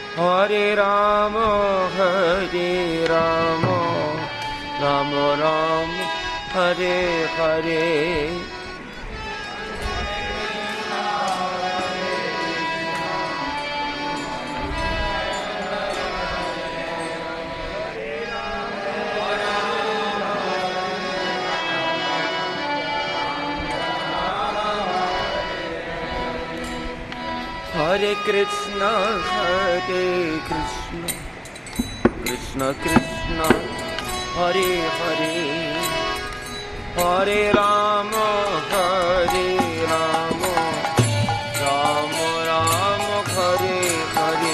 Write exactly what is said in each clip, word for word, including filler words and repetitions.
Hare Rama, Hare Rama, Rama Rama, Hare Hare. Hare Krishna, Hare Krishna, Krishna Krishna, Hare Hare, Hare Rama, Hare Rama, Rama Rama, Hare Hare.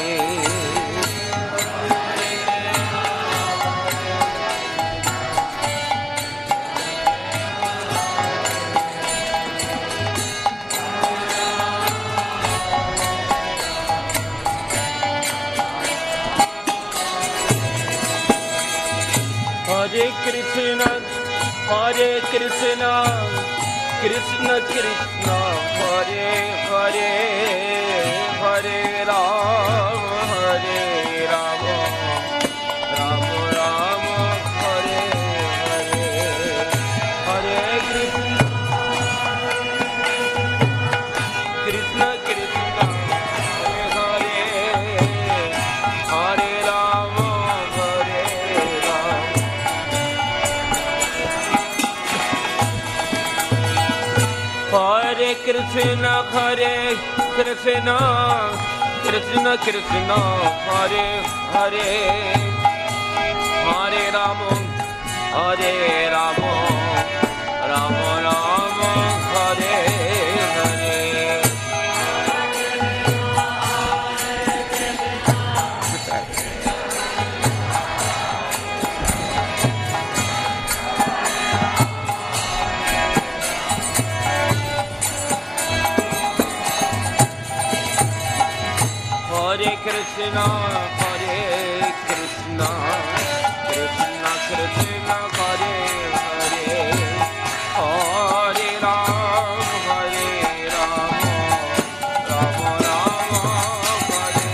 Hare Krishna, Hare Krishna, Krishna Krishna, Hare Hare, Hare Rama, Hare Rama, Rama Rama, Hare Hare, Hare Krishna, Krishna Krishna, Hare Hare, Hare Rama, Hare Rama. Hare Krishna, Hare Krishna, Krishna Krishna, Hare Hare, Hare Rama, Hare Rama, Rama Rama, Hare Hare. Hare Krishna, Hare Krishna, Krishna Krishna, Hare Hare, Hare Rama, Hare Rama, Rama Rama, Hare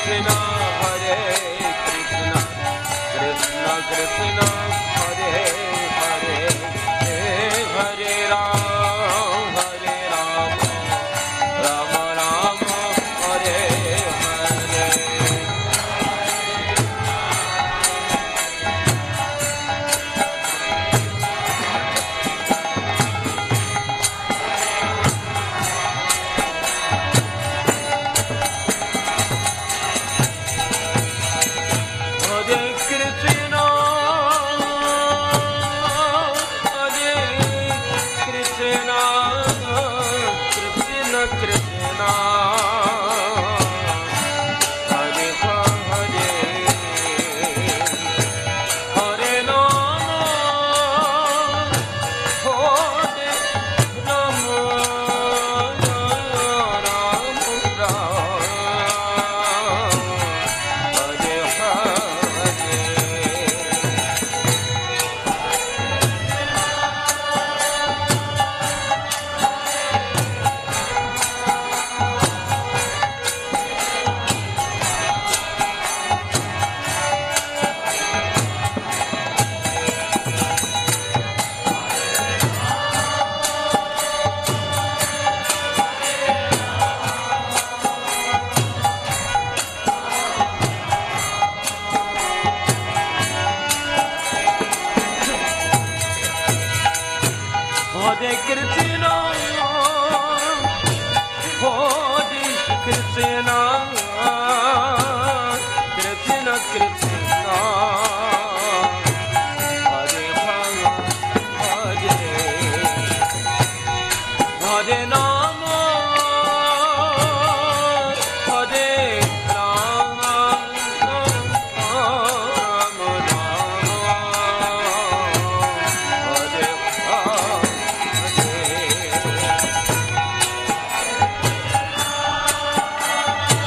Krishna, Hare Krishna, Krishna Krishna, Hare Hare, Hare Ram, Hare Ram, Rama Rama, Hare Hare. Hare Krishna, Hare Krishna, Krishna Krishna, Hare Hare, Hare Rama, Hare Rama, Rama Rama, Hare Hare.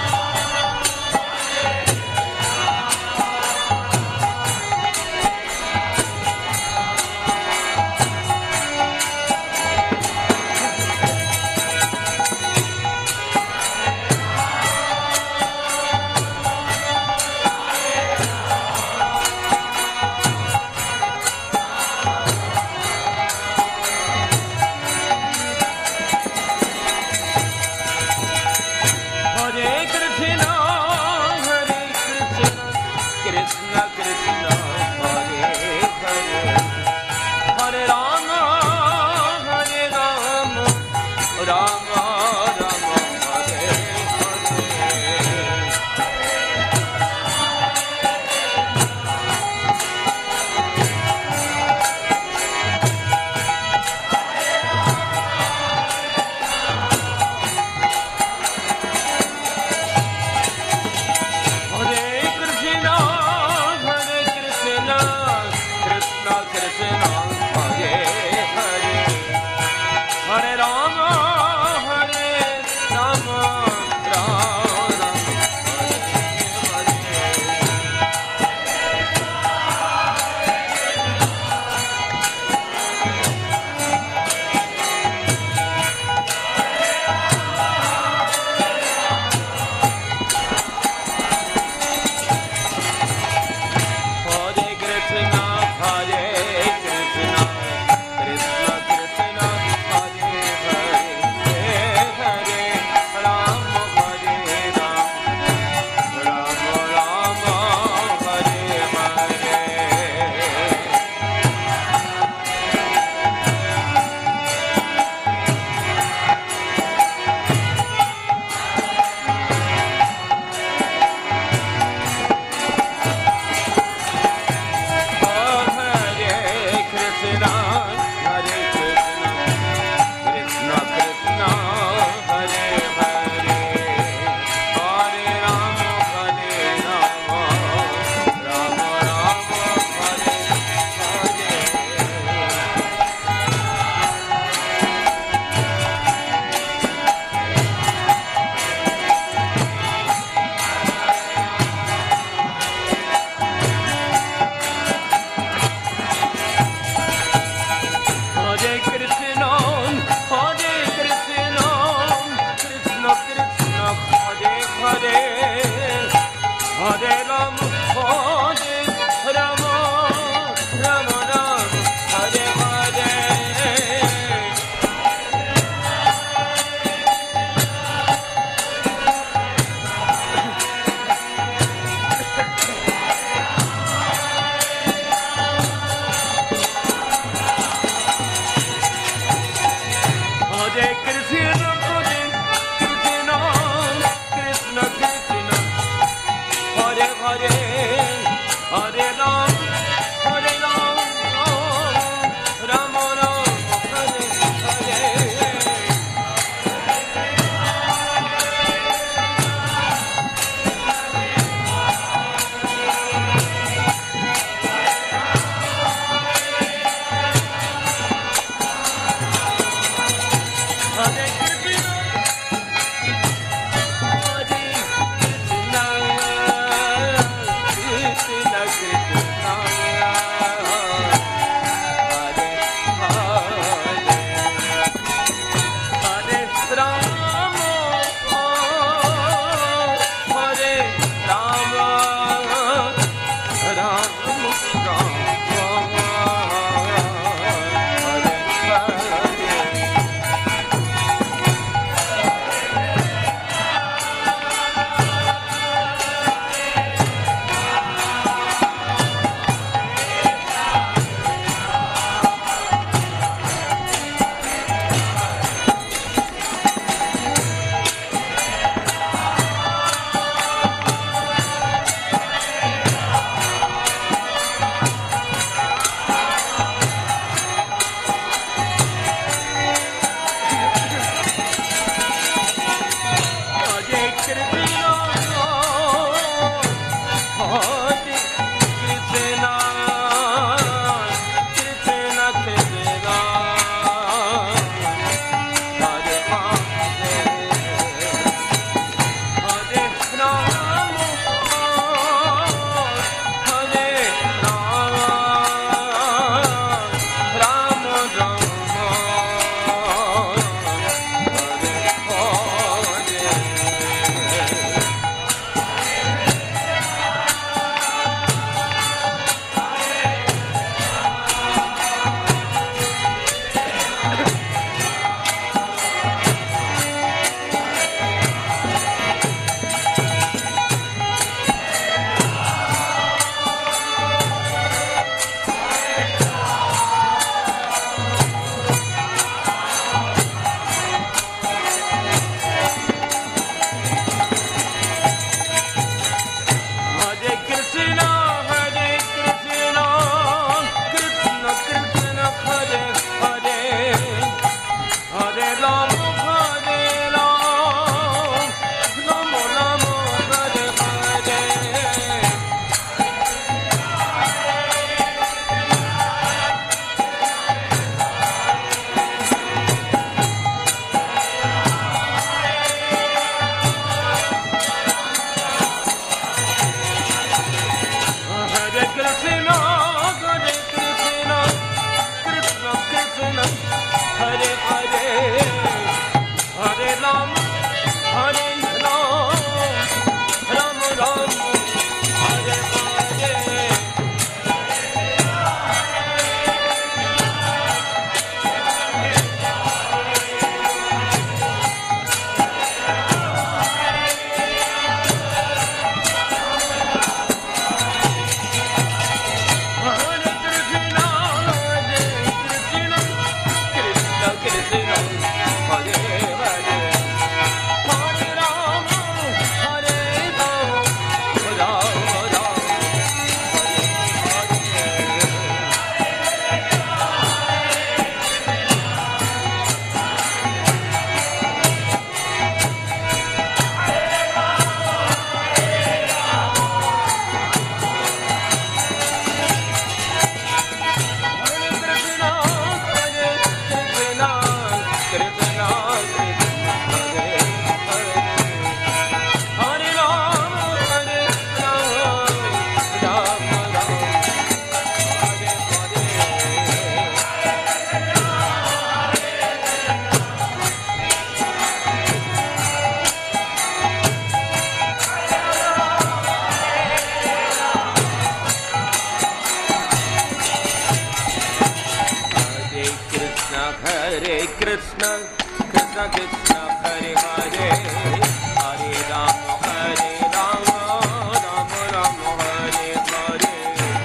Krishna, Krishna Krishna, Hare Hare, Hare Rama, Hare Rama, Rama Rama, Hare Hare.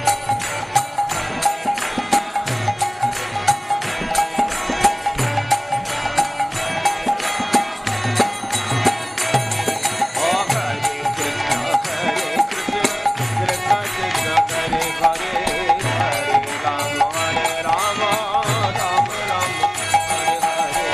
Oh Hare Krishna, Hare Krishna, Krishna Krishna, Hare Hare, Hare Rama, Hare Rama, Rama Rama, Hare Hare.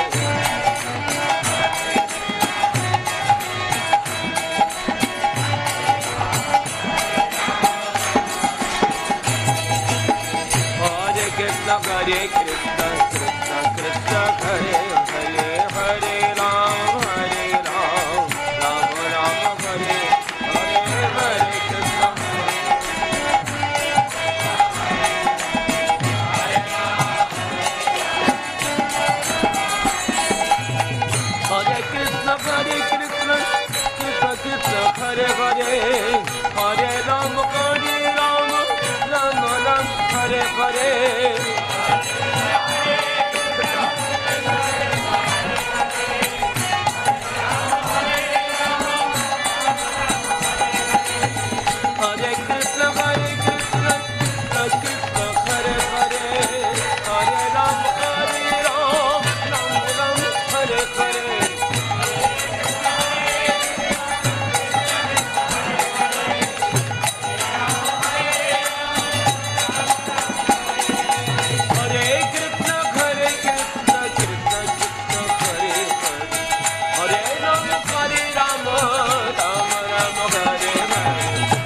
Hare Krishna, Hare Krishna, Krishna Krishna, Hare Hare, Hare Ram, Hare Ram, Ram Ram, Hare Hare, Hare Krishna. Hare Krishna, Hare Krishna, Krishna Krishna, Hare Hare, Hare Ram, Hare Ram, Ram Ram, Hare Hare. Hare Krishna, Hare Krishna, Krishna Krishna, Hare Hare, Hare Ram, Hare Ram, Ram Ram, Hare Hare. Hare Krishna, Hare Krishna, Krishna Krishna, Hare Hare, Hare Ram, Hare Ram, Ram Ram, Hare Hare.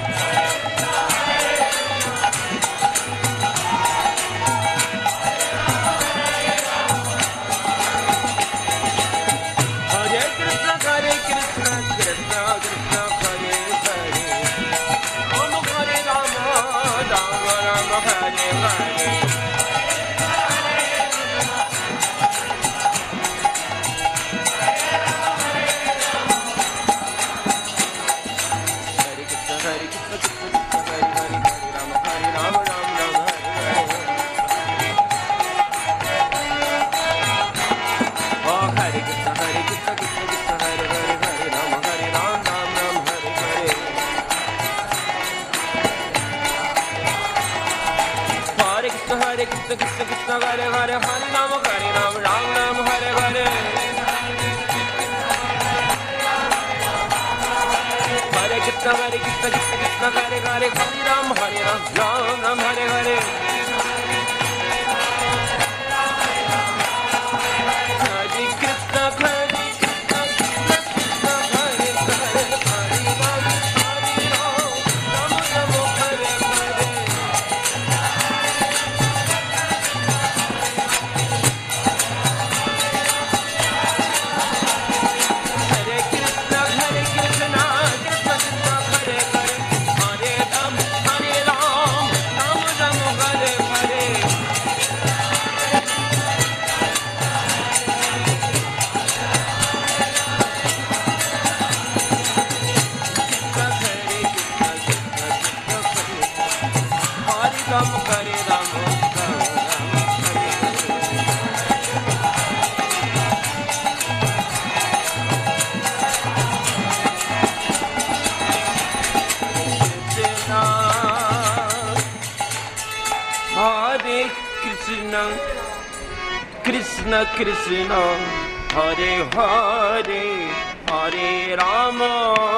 Hare Krishna, Hare Krishna, Krishna Krishna, Hare Hare, Ram Hare Rama, Rama Rama, Hare Hare. Hare Krishna, Hare Krishna, Krishna Krishna, Hare Hare, Hare Rama, Hare Rama, Rama Rama, Hare Hare. Oh Hare Krishna, Hare Krishna, Krishna Krishna, Hare Hare, Hare Rama, Hare Rama, Rama Rama, Hare Hare. Hare Krishna, Hare Krishna, Krishna Krishna, Hare Hare, Hare Rama, Hare Rama, Rama Rama, Hare Hare. Hare Krishna, Hare Krishna, Krishna Krishna, Hare Hare, Hare Rama, Hare Rama, Rama Rama, Hare Hare. Hare Krishna, Hare Krishna, Krishna Krishna, Hare Hare, Hare Rama, Hare Rama, Rama Rama, Hare Hare. Hare Krishna, Hare Krishna, Krishna Krishna, Hare Hare, Hare Rama, Hare Rama, Rama Rama, Hare Hare. Ram Hare Rama, Rama Rama, Hare Krishna, Krishna Krishna, Hare Hare, Hare Rama,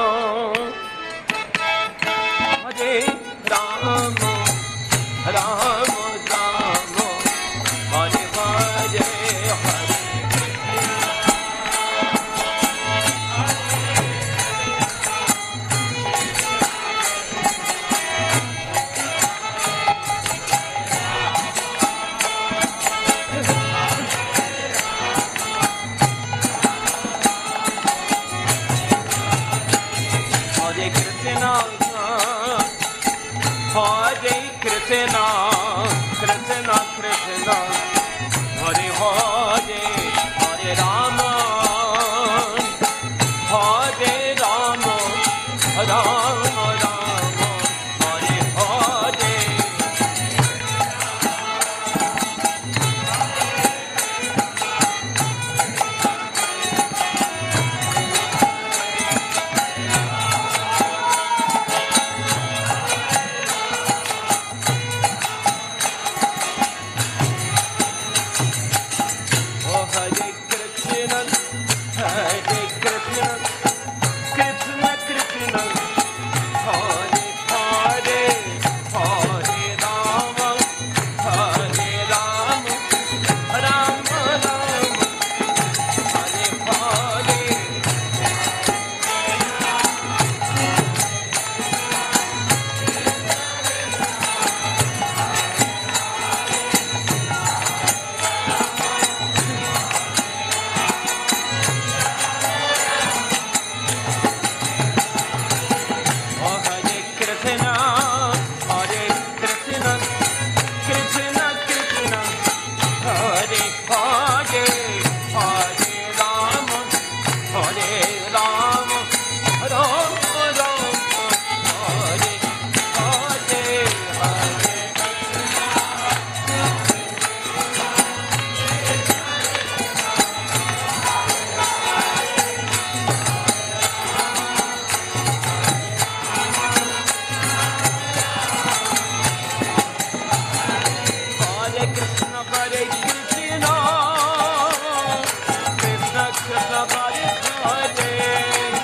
Hare Rama, Rama Rama, Hare Hare, Hare. Hare Krishna, Hare Krishna, Krishna Krishna, Hare Hare, Hare Rama, Hare Rama, Rama Rama, Hare Hare. Ram Ram Ram Hare Hare Hare Krishna Hare Krishna Krishna Krishna Hare Hare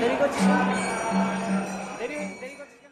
Very good. Very, very good.